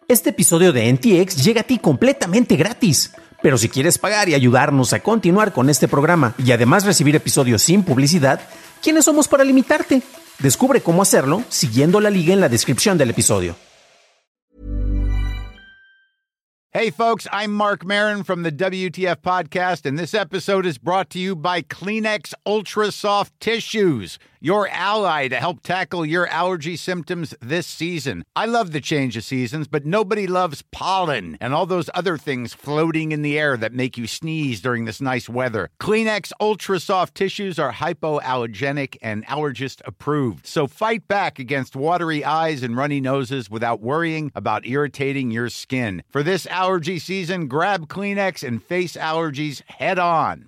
Este episodio de NTX llega a ti completamente gratis. Pero si quieres pagar y ayudarnos a continuar con este programa y además recibir episodios sin publicidad, ¿quiénes somos para limitarte? Descubre cómo hacerlo siguiendo la liga en la descripción del episodio. Hey folks, I'm Mark Maron from the WTF Podcast, and this episode is brought to you by Kleenex Ultra Soft Tissues, your ally to help tackle your allergy symptoms this season. I love the change of seasons, but nobody loves pollen and all those other things floating in the air that make you sneeze during this nice weather. Kleenex Ultra Soft Tissues are hypoallergenic and allergist approved, so fight back against watery eyes and runny noses without worrying about irritating your skin. For this allergy season, grab Kleenex and face allergies head on.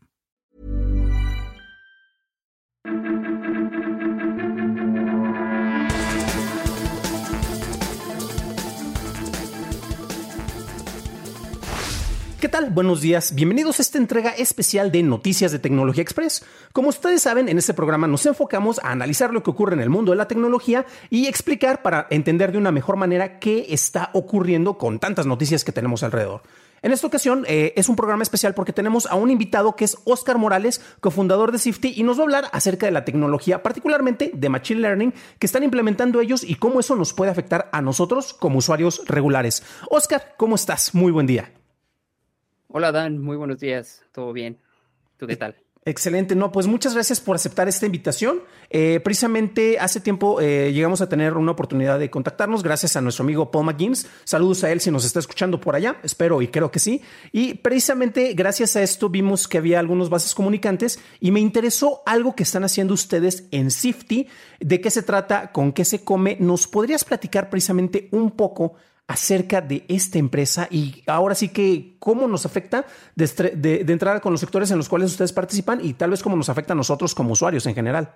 ¿Qué tal? Buenos días. Bienvenidos a esta entrega especial de Noticias de Tecnología Express. Como ustedes saben, en este programa nos enfocamos a analizar lo que ocurre en el mundo de la tecnología y explicar para entender de una mejor manera qué está ocurriendo con tantas noticias que tenemos alrededor. En esta ocasión es un programa especial porque tenemos a un invitado que es Óscar Morales, cofundador de Sifty, y nos va a hablar acerca de la tecnología, particularmente de Machine Learning, que están implementando ellos y cómo eso nos puede afectar a nosotros como usuarios regulares. Óscar, ¿cómo estás? Muy buen día. Hola Dan, muy buenos días, ¿todo bien? ¿Tú qué tal? Excelente, no, pues muchas gracias por aceptar esta invitación. Precisamente hace tiempo llegamos a tener una oportunidad de contactarnos gracias a nuestro amigo Paul McGims. Saludos a él si nos está escuchando por allá, espero y creo que sí. Y precisamente gracias a esto vimos que había algunos vasos comunicantes y me interesó algo que están haciendo ustedes en Sifty. ¿De qué se trata? ¿Con qué se come? ¿Nos podrías platicar precisamente un poco acerca de esta empresa y ahora sí que cómo nos afecta de entrada con los sectores en los cuales ustedes participan y tal vez cómo nos afecta a nosotros como usuarios en general?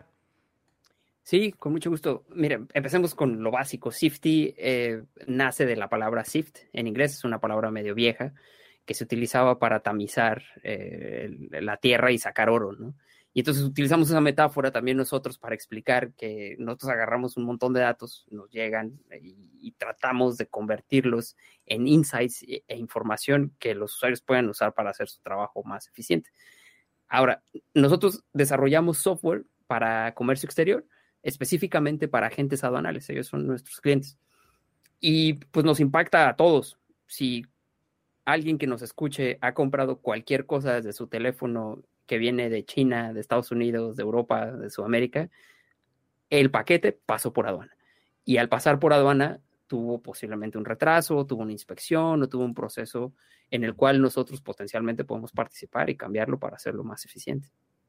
Sí, con mucho gusto. Mira, empecemos con lo básico. Sifty nace de la palabra sift. En inglés es una palabra medio vieja que se utilizaba para tamizar la tierra y sacar oro, ¿no? Y entonces utilizamos esa metáfora también nosotros para explicar que nosotros agarramos un montón de datos, nos llegan y tratamos de convertirlos en insights e información que los usuarios puedan usar para hacer su trabajo más eficiente. Ahora, nosotros desarrollamos software para comercio exterior, específicamente para agentes aduanales. Ellos son nuestros clientes. Y pues nos impacta a todos. Si alguien que nos escuche ha comprado cualquier cosa desde su teléfono que viene de China, de Estados Unidos, de Europa, de Sudamérica, el paquete pasó por aduana. Y al pasar por aduana, tuvo posiblemente un retraso, tuvo una inspección o tuvo un proceso en el cual nosotros potencialmente podemos participar y cambiarlo para hacerlo más eficiente.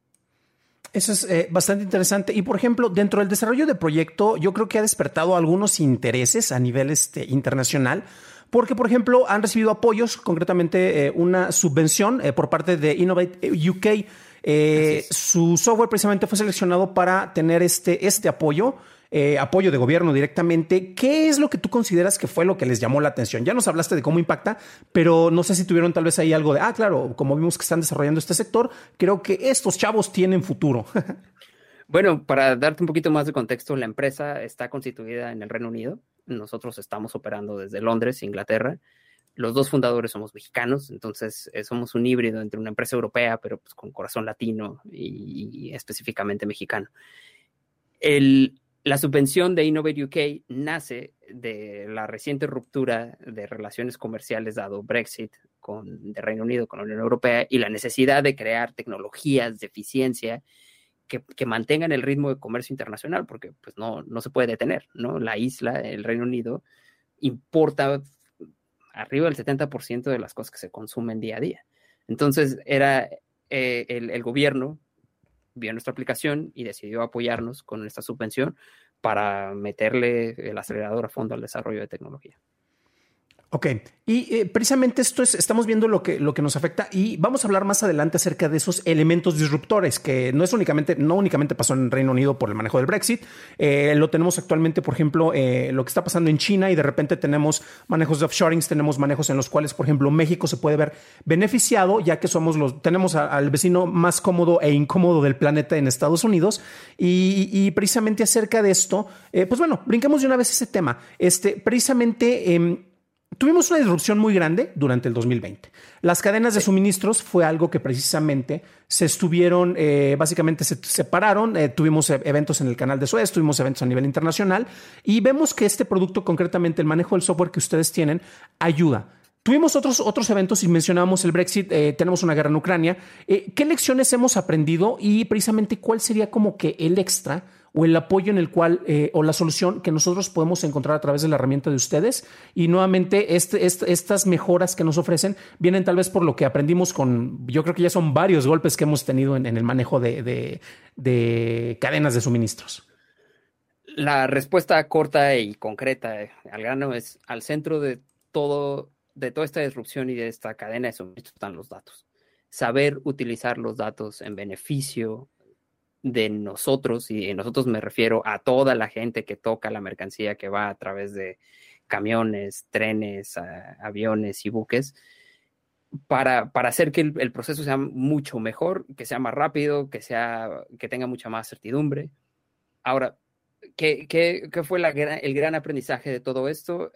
Eso es bastante interesante. Y, por ejemplo, dentro del desarrollo del proyecto, yo creo que ha despertado algunos intereses a nivel internacional. Porque, por ejemplo, han recibido apoyos, concretamente una subvención por parte de Innovate UK. Su software precisamente fue seleccionado para tener este apoyo, apoyo de gobierno directamente. ¿Qué es lo que tú consideras que fue lo que les llamó la atención? Ya nos hablaste de cómo impacta, pero no sé si tuvieron tal vez ahí algo de, claro, como vimos que están desarrollando este sector, creo que estos chavos tienen futuro. Bueno, para darte un poquito más de contexto, la empresa está constituida en el Reino Unido. Nosotros estamos operando desde Londres, Inglaterra. Los dos fundadores somos mexicanos, entonces somos un híbrido entre una empresa europea, pero pues con corazón latino y específicamente mexicano. La subvención de Innovate UK nace de la reciente ruptura de relaciones comerciales dado Brexit de Reino Unido con la Unión Europea y la necesidad de crear tecnologías de eficiencia que mantengan el ritmo de comercio internacional, porque pues no se puede detener, ¿no? La isla, el Reino Unido, importa arriba del 70% de las cosas que se consumen día a día. Entonces, el gobierno vio nuestra aplicación y decidió apoyarnos con esta subvención para meterle el acelerador a fondo al desarrollo de tecnología. Ok, y precisamente estamos viendo lo que nos afecta y vamos a hablar más adelante acerca de esos elementos disruptores que no únicamente pasó en Reino Unido por el manejo del Brexit, lo tenemos actualmente, por ejemplo, lo que está pasando en China y de repente tenemos manejos de offshoring, tenemos manejos en los cuales, por ejemplo, México se puede ver beneficiado ya que tenemos al vecino más cómodo e incómodo del planeta en Estados Unidos y precisamente acerca de esto, pues bueno, brinquemos de una vez ese tema, precisamente Tuvimos una disrupción muy grande durante el 2020. Las cadenas de suministros fue algo que precisamente se estuvieron, básicamente se separaron. Tuvimos eventos en el canal de Suez, tuvimos eventos a nivel internacional y vemos que este producto, concretamente el manejo del software que ustedes tienen, ayuda. Tuvimos otros eventos y mencionábamos el Brexit, tenemos una guerra en Ucrania. ¿Qué lecciones hemos aprendido y precisamente cuál sería como que el extra o el apoyo en el cual o la solución que nosotros podemos encontrar a través de la herramienta de ustedes? Y nuevamente estas mejoras que nos ofrecen vienen tal vez por lo que aprendimos yo creo que ya son varios golpes que hemos tenido en el manejo de cadenas de suministros. La respuesta corta y concreta al grano es: al centro de toda esta disrupción y de esta cadena de suministros están los datos. Saber utilizar los datos en beneficio de nosotros, y en nosotros me refiero a toda la gente que toca la mercancía que va a través de camiones, trenes, aviones y buques, para hacer que el proceso sea mucho mejor, que sea más rápido, que tenga mucha más certidumbre. Ahora, ¿qué fue el gran aprendizaje de todo esto?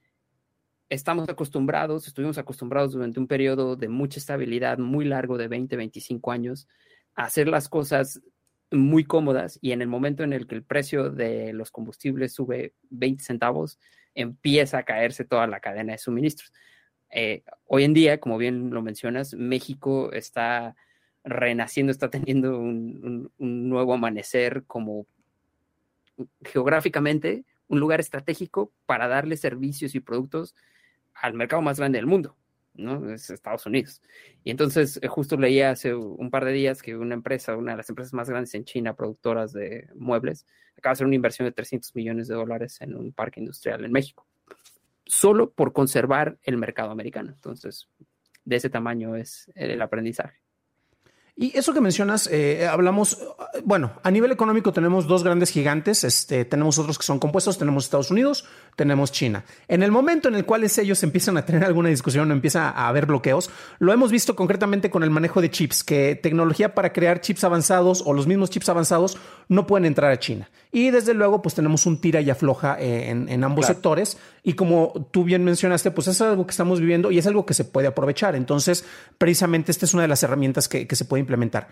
Estuvimos acostumbrados durante un periodo de mucha estabilidad, muy largo, de 20, 25 años, a hacer las cosas muy cómodas, y en el momento en el que el precio de los combustibles sube 20 centavos, empieza a caerse toda la cadena de suministros. Hoy en día, como bien lo mencionas, México está renaciendo, está teniendo un nuevo amanecer como geográficamente un lugar estratégico para darle servicios y productos al mercado más grande del mundo, ¿no? Es Estados Unidos. Y entonces justo leía hace un par de días que una de las empresas más grandes en China, productoras de muebles, acaba de hacer una inversión de $300 millones en un parque industrial en México, solo por conservar el mercado americano. Entonces, de ese tamaño es el aprendizaje. Y eso que mencionas, hablamos, bueno, a nivel económico tenemos dos grandes gigantes, tenemos otros que son compuestos, tenemos Estados Unidos, tenemos China. En el momento en el cual ellos empiezan a tener alguna discusión o empieza a haber bloqueos, lo hemos visto concretamente con el manejo de chips, que tecnología para crear chips avanzados o los mismos chips avanzados no pueden entrar a China. Y desde luego, pues tenemos un tira y afloja en ambos sectores. Y como tú bien mencionaste, pues es algo que estamos viviendo y es algo que se puede aprovechar. Entonces, precisamente esta es una de las herramientas que se puede implementar.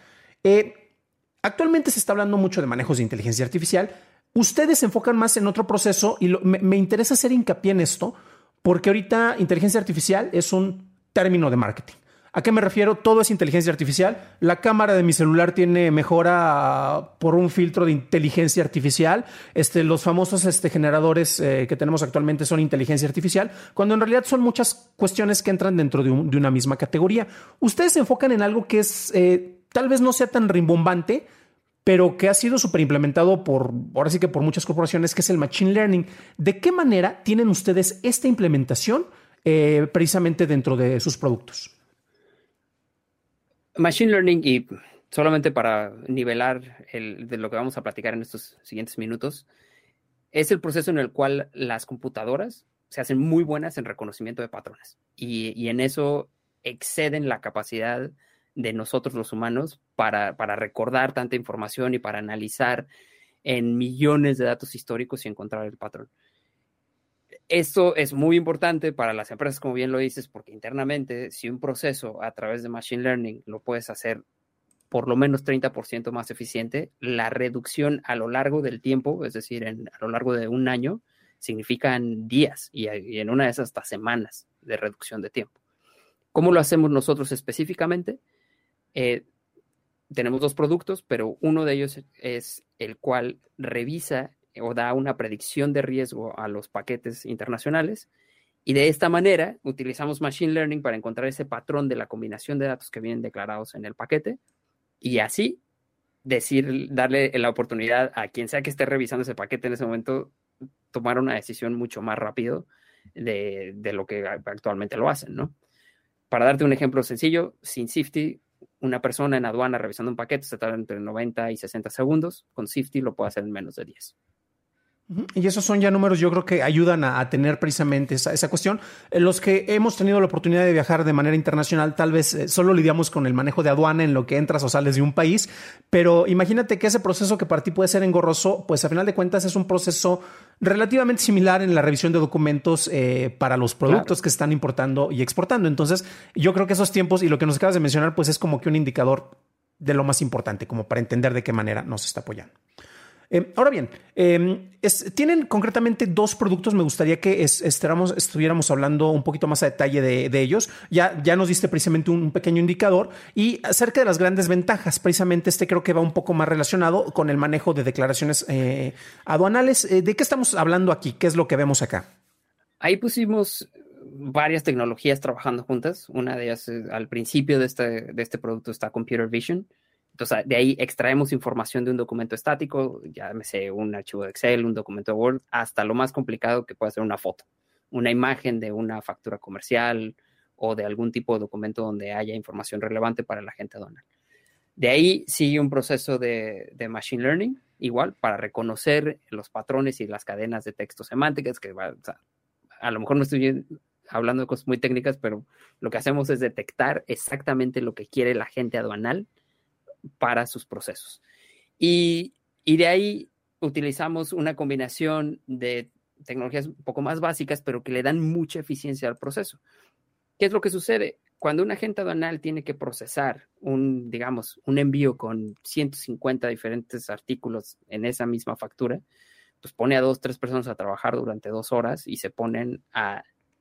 Actualmente se está hablando mucho de manejos de inteligencia artificial. Ustedes se enfocan más en otro proceso y me interesa hacer hincapié en esto porque ahorita inteligencia artificial es un término de marketing. ¿A qué me refiero? Todo es inteligencia artificial. La cámara de mi celular tiene mejora por un filtro de inteligencia artificial. Los famosos generadores que tenemos actualmente son inteligencia artificial, cuando en realidad son muchas cuestiones que entran dentro de una misma categoría. Ustedes se enfocan en algo que es tal vez no sea tan rimbombante, pero que ha sido súper implementado ahora sí que por muchas corporaciones, que es el Machine Learning. ¿De qué manera tienen ustedes esta implementación precisamente dentro de sus productos? Machine Learning, y solamente para nivelar de lo que vamos a platicar en estos siguientes minutos, es el proceso en el cual las computadoras se hacen muy buenas en reconocimiento de patrones y en eso exceden la capacidad de nosotros los humanos para recordar tanta información y para analizar en millones de datos históricos y encontrar el patrón. Esto es muy importante para las empresas, como bien lo dices, porque internamente, si un proceso a través de Machine Learning lo puedes hacer por lo menos 30% más eficiente, la reducción a lo largo del tiempo, es decir, a lo largo de un año, significan días y en una de esas hasta semanas de reducción de tiempo. ¿Cómo lo hacemos nosotros específicamente? Tenemos dos productos, pero uno de ellos es el cual revisa o da una predicción de riesgo a los paquetes internacionales, y de esta manera utilizamos Machine Learning para encontrar ese patrón de la combinación de datos que vienen declarados en el paquete, y así darle la oportunidad a quien sea que esté revisando ese paquete en ese momento tomar una decisión mucho más rápido de lo que actualmente lo hacen, ¿no? Para darte un ejemplo sencillo, sin Sifty, una persona en aduana revisando un paquete se tarda entre 90 y 60 segundos. Con Sifty lo puede hacer en menos de 10. Y esos son ya números, yo creo que ayudan a tener precisamente esa cuestión. Los que hemos tenido la oportunidad de viajar de manera internacional, tal vez solo lidiamos con el manejo de aduana en lo que entras o sales de un país, pero imagínate que ese proceso que para ti puede ser engorroso, pues a final de cuentas es un proceso relativamente similar en la revisión de documentos para los productos que están importando y exportando. Entonces, yo creo que esos tiempos y lo que nos acabas de mencionar, pues es como que un indicador de lo más importante, como para entender de qué manera nos está apoyando. Ahora bien, tienen concretamente 2 productos. Me gustaría que estuviéramos hablando un poquito más a detalle de ellos. Ya nos diste precisamente un pequeño indicador y acerca de las grandes ventajas. Precisamente creo que va un poco más relacionado con el manejo de declaraciones aduanales. ¿De qué estamos hablando aquí? ¿Qué es lo que vemos acá? Ahí pusimos varias tecnologías trabajando juntas. Una de ellas, al principio de este producto, está Computer Vision. Entonces, de ahí extraemos información de un documento estático, llámese un archivo de Excel, un documento de Word, hasta lo más complicado que puede ser una foto, una imagen de una factura comercial o de algún tipo de documento donde haya información relevante para el agente aduanal. De ahí sigue un proceso de Machine Learning, igual, para reconocer los patrones y las cadenas de texto semánticas, que a lo mejor no estoy hablando de cosas muy técnicas, pero lo que hacemos es detectar exactamente lo que quiere el agente aduanal para sus procesos. Y de ahí utilizamos una combinación de tecnologías un poco más básicas, pero que le dan mucha eficiencia al proceso. ¿Qué es lo que sucede? Cuando un agente aduanal tiene que procesar un envío con 150 diferentes artículos en esa misma factura, pues pone a 2, 3 personas a trabajar durante 2 horas y se ponen a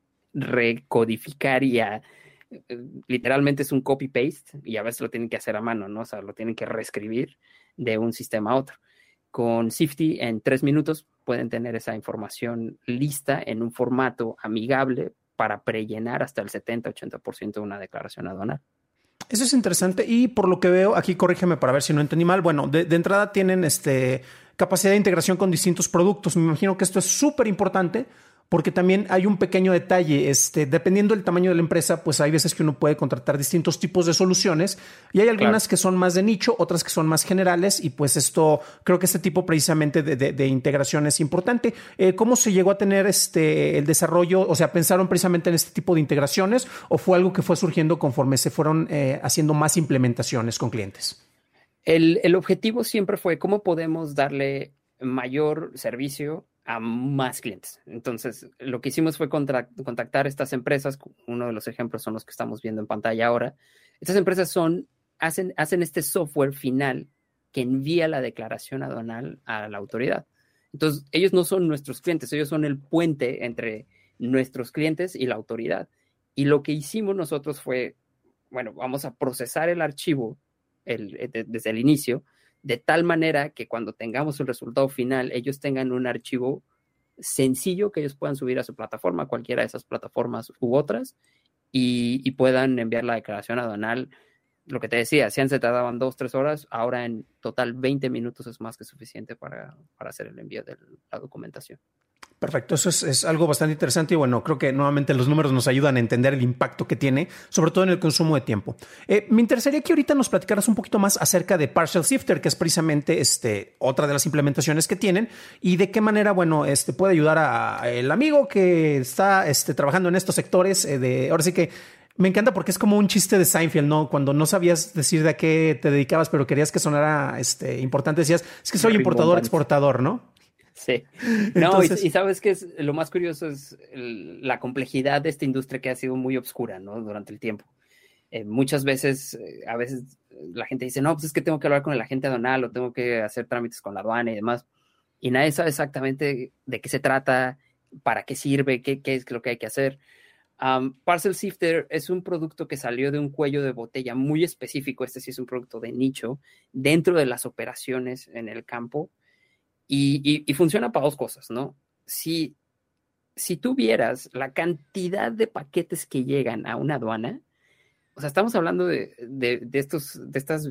recodificar y literalmente es un copy-paste y a veces lo tienen que hacer a mano, ¿no? O sea, lo tienen que reescribir de un sistema a otro. Con Sifty, en 3 minutos pueden tener esa información lista en un formato amigable para prellenar hasta el 70-80% de una declaración aduanal. Eso es interesante y por lo que veo, aquí corrígeme para ver si no entendí mal. Bueno, de entrada tienen capacidad de integración con distintos productos. Me imagino que esto es súper importante porque también hay un pequeño detalle, dependiendo del tamaño de la empresa, pues hay veces que uno puede contratar distintos tipos de soluciones y hay algunas que son más de nicho, otras que son más generales y pues creo que este tipo precisamente de integración es importante. ¿Cómo se llegó a tener el desarrollo? O sea, ¿pensaron precisamente en este tipo de integraciones o fue algo que fue surgiendo conforme se fueron haciendo más implementaciones con clientes? El objetivo siempre fue cómo podemos darle mayor servicio a más clientes. Entonces, lo que hicimos fue contactar a estas empresas. Uno de los ejemplos son los que estamos viendo en pantalla ahora. Estas empresas hacen este software final que envía la declaración aduanal a la autoridad. Entonces, ellos no son nuestros clientes, ellos son el puente entre nuestros clientes y la autoridad. Y lo que hicimos nosotros fue, bueno, vamos a procesar el archivo desde el inicio, de tal manera que cuando tengamos el resultado final, ellos tengan un archivo sencillo que ellos puedan subir a su plataforma, cualquiera de esas plataformas u otras, y puedan enviar la declaración aduanal. Lo que te decía, si antes se tardaban 2, 3 horas, ahora en total 20 minutos es más que suficiente para hacer el envío de la documentación. Perfecto, eso es algo bastante interesante y bueno, creo que nuevamente los números nos ayudan a entender el impacto que tiene, sobre todo en el consumo de tiempo. Me interesaría que ahorita nos platicaras un poquito más acerca de Partial Sifter, que es precisamente otra de las implementaciones que tienen y de qué manera, bueno, puede ayudar a el amigo que está trabajando en estos sectores. Ahora sí que me encanta porque es como un chiste de Seinfeld, ¿no? Cuando no sabías decir de a qué te dedicabas, pero querías que sonara importante, decías, es que soy importador, exportador, ¿no? Sí. No, entonces, y sabes que lo más curioso es la complejidad de esta industria que ha sido muy obscura, ¿no? Durante el tiempo. Muchas veces, a veces la gente dice, no, pues es que tengo que hablar con el agente aduanal o tengo que hacer trámites con la aduana y demás. Y nadie sabe exactamente de qué se trata, para qué sirve, qué es lo que hay que hacer. Parcel Sifter es un producto que salió de un cuello de botella muy específico. Este sí es un producto de nicho dentro de las operaciones en el campo. Y funciona para 2 cosas, ¿no? Si tú vieras la cantidad de paquetes que llegan a una aduana, o sea, estamos hablando de estas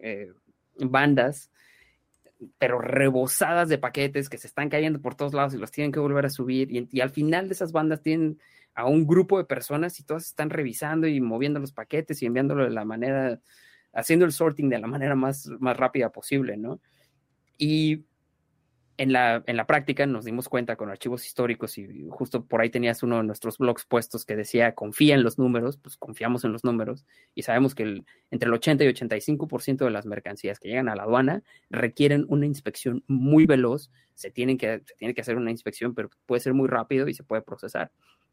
bandas, pero rebosadas de paquetes que se están cayendo por todos lados y los tienen que volver a subir. Y al final de esas bandas tienen a un grupo de personas y todas están revisando y moviendo los paquetes y enviándolo de la manera, haciendo el sorting de la manera más rápida posible, ¿no? Y En la práctica nos dimos cuenta con archivos históricos y justo por ahí tenías uno de nuestros blogs puestos que decía confía en los números, pues confiamos en los números y sabemos que entre el 80 y 85% de las mercancías que llegan a la aduana requieren una inspección muy veloz, se tiene que hacer una inspección, pero puede ser muy rápido y se puede procesar.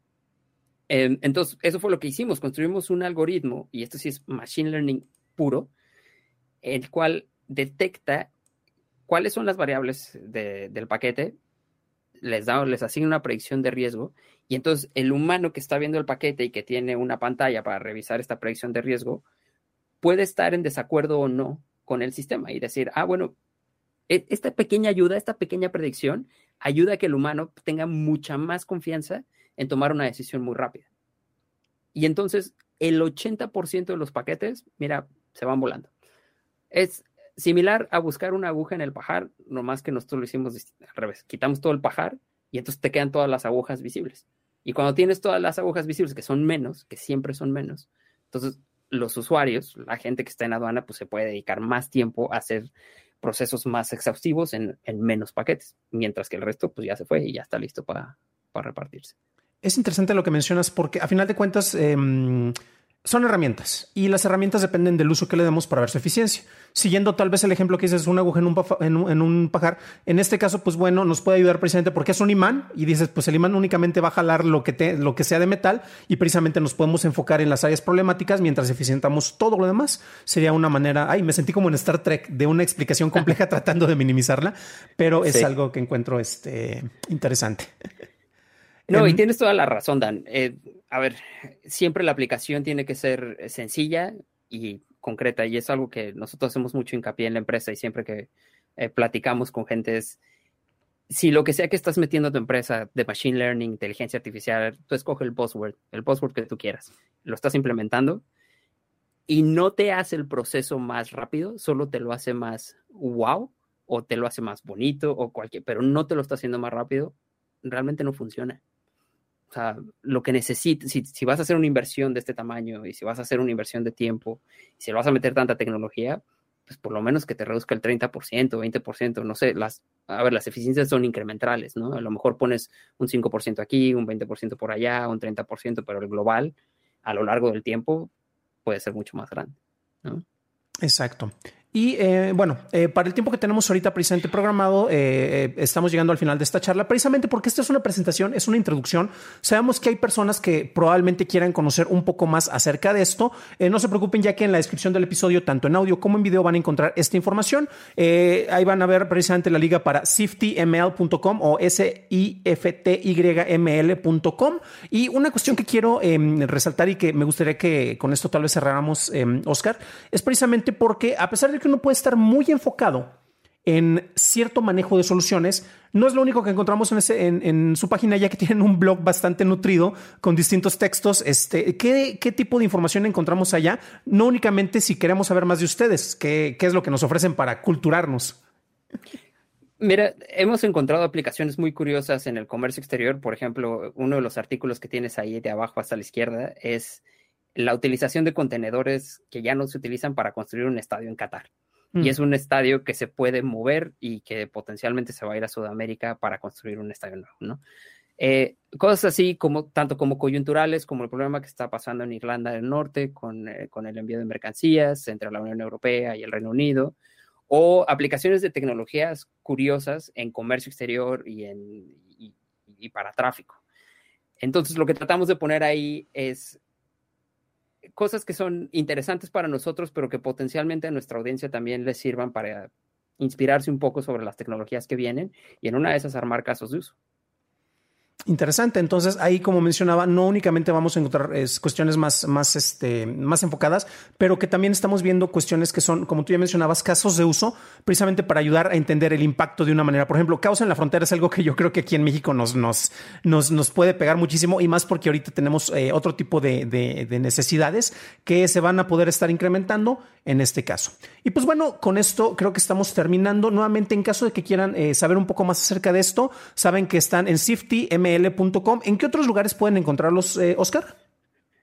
Entonces, eso fue lo que hicimos, construimos un algoritmo, y esto sí es machine learning puro, el cual detecta cuáles son las variables del paquete, les asigna una predicción de riesgo, y entonces el humano que está viendo el paquete y que tiene una pantalla para revisar esta predicción de riesgo, puede estar en desacuerdo o no con el sistema y decir, bueno, esta pequeña ayuda, esta pequeña predicción, ayuda a que el humano tenga mucha más confianza en tomar una decisión muy rápida. Y entonces el 80% de los paquetes, mira, se van volando. Es similar a buscar una aguja en el pajar, nomás que nosotros lo hicimos al revés. Quitamos todo el pajar y entonces te quedan todas las agujas visibles. Y cuando tienes todas las agujas visibles, que son menos, que siempre son menos, entonces los usuarios, la gente que está en aduana, pues se puede dedicar más tiempo a hacer procesos más exhaustivos en menos paquetes, mientras que el resto pues ya se fue y ya está listo para repartirse. Es interesante lo que mencionas porque a final de cuentas son herramientas y las herramientas dependen del uso que le demos para ver su eficiencia. Siguiendo tal vez el ejemplo que dices, una aguja en un pajar, en este caso, pues bueno, nos puede ayudar precisamente porque es un imán y dices, pues el imán únicamente va a jalar lo que sea de metal y precisamente nos podemos enfocar en las áreas problemáticas mientras eficientamos todo lo demás. Sería una manera, me sentí como en Star Trek de una explicación compleja tratando de minimizarla, pero es algo que encuentro interesante. No, y tienes toda la razón, Dan. A ver, siempre la aplicación tiene que ser sencilla y concreta, y es algo que nosotros hacemos mucho hincapié en la empresa y siempre que platicamos con gente es, si lo que sea que estás metiendo a tu empresa de machine learning, inteligencia artificial, tú escoge el buzzword que tú quieras, lo estás implementando y no te hace el proceso más rápido, solo te lo hace más wow o te lo hace más bonito o pero no te lo está haciendo más rápido, realmente no funciona. O sea, lo que necesitas, si vas a hacer una inversión de este tamaño y si vas a hacer una inversión de tiempo y si le vas a meter tanta tecnología, pues por lo menos que te reduzca el 30%, 20%, no sé, las eficiencias son incrementales, ¿no? A lo mejor pones un 5% aquí, un 20% por allá, un 30%, pero el global, a lo largo del tiempo, puede ser mucho más grande, ¿no? Exacto. Y para el tiempo que tenemos ahorita precisamente programado, estamos llegando al final de esta charla, precisamente porque esta es una presentación, es una introducción. Sabemos que hay personas que probablemente quieran conocer un poco más acerca de esto. No se preocupen, ya que en la descripción del episodio, tanto en audio como en video, van a encontrar esta información. Ahí van a ver precisamente la liga para siftyml.com o SIFTYML.com. Y una cuestión que quiero resaltar y que me gustaría que con esto tal vez cerráramos, Oscar, es precisamente porque a pesar de que uno puede estar muy enfocado en cierto manejo de soluciones, no es lo único que encontramos en su página, ya que tienen un blog bastante nutrido con distintos textos. ¿Qué tipo de información encontramos allá? No únicamente si queremos saber más de ustedes, ¿qué es lo que nos ofrecen para culturarnos? Mira, hemos encontrado aplicaciones muy curiosas en el comercio exterior. Por ejemplo, uno de los artículos que tienes ahí de abajo hasta la izquierda es la utilización de contenedores que ya no se utilizan para construir un estadio en Qatar. Y es un estadio que se puede mover y que potencialmente se va a ir a Sudamérica para construir un estadio nuevo, ¿no? Cosas así tanto como coyunturales, como el problema que está pasando en Irlanda del Norte con el envío de mercancías entre la Unión Europea y el Reino Unido, o aplicaciones de tecnologías curiosas en comercio exterior y para tráfico. Entonces, lo que tratamos de poner ahí es cosas que son interesantes para nosotros, pero que potencialmente a nuestra audiencia también les sirvan para inspirarse un poco sobre las tecnologías que vienen y en una de esas armar casos de uso. Interesante. Entonces, ahí, como mencionaba, no únicamente vamos a encontrar cuestiones más enfocadas, pero que también estamos viendo cuestiones que son, como tú ya mencionabas, casos de uso, precisamente para ayudar a entender el impacto de una manera. Por ejemplo, causa en la frontera es algo que yo creo que aquí en México nos puede pegar muchísimo, y más porque ahorita tenemos otro tipo de necesidades que se van a poder estar incrementando en este caso. Y pues bueno, con esto creo que estamos terminando. Nuevamente, en caso de que quieran saber un poco más acerca de esto, saben que están en siftyml.com. ¿En qué otros lugares pueden encontrarlos, Oscar?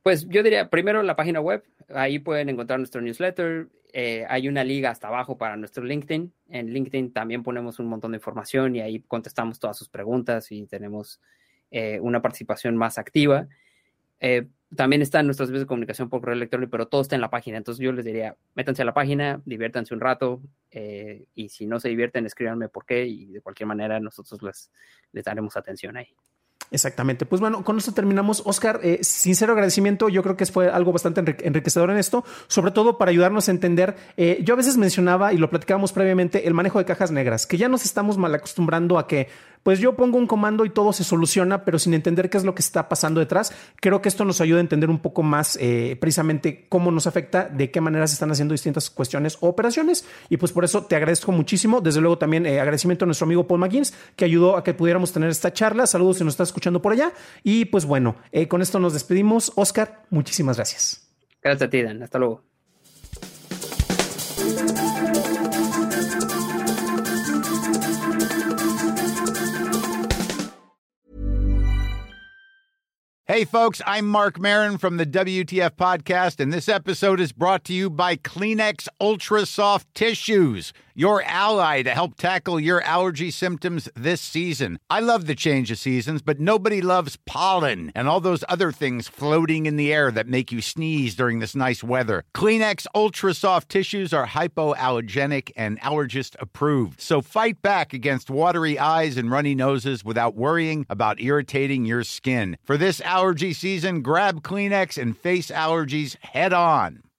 Pues yo diría primero la página web, ahí pueden encontrar nuestro newsletter, hay una liga hasta abajo para nuestro LinkedIn. En LinkedIn también ponemos un montón de información y ahí contestamos todas sus preguntas y tenemos una participación más activa. También están nuestras vías de comunicación por correo electrónico, pero todo está en la página. Entonces yo les diría, métanse a la página, diviértanse un rato y si no se divierten, escríbanme por qué y de cualquier manera nosotros les daremos atención ahí. Exactamente. Pues bueno, con esto terminamos. Oscar, sincero agradecimiento. Yo creo que fue algo bastante enriquecedor en esto, sobre todo para ayudarnos a entender. Yo a veces mencionaba, y lo platicábamos previamente, el manejo de cajas negras, que ya nos estamos mal acostumbrando a que pues yo pongo un comando y todo se soluciona, pero sin entender qué es lo que está pasando detrás. Creo que esto nos ayuda a entender un poco más precisamente cómo nos afecta, de qué manera se están haciendo distintas cuestiones o operaciones. Y pues por eso te agradezco muchísimo. Desde luego también agradecimiento a nuestro amigo Paul McGuinness, que ayudó a que pudiéramos tener esta charla. Saludos si nos estás escuchando por allá. Y pues bueno, con esto nos despedimos. Oscar, muchísimas gracias. Gracias a ti, Dan. Hasta luego. Hey, folks, I'm Mark Maron from the WTF Podcast, and this episode is brought to you by Kleenex Ultra Soft Tissues, your ally to help tackle your allergy symptoms this season. I love the change of seasons, but nobody loves pollen and all those other things floating in the air that make you sneeze during this nice weather. Kleenex Ultra Soft Tissues are hypoallergenic and allergist approved, so fight back against watery eyes and runny noses without worrying about irritating your skin. For this allergy season, grab Kleenex and face allergies head on.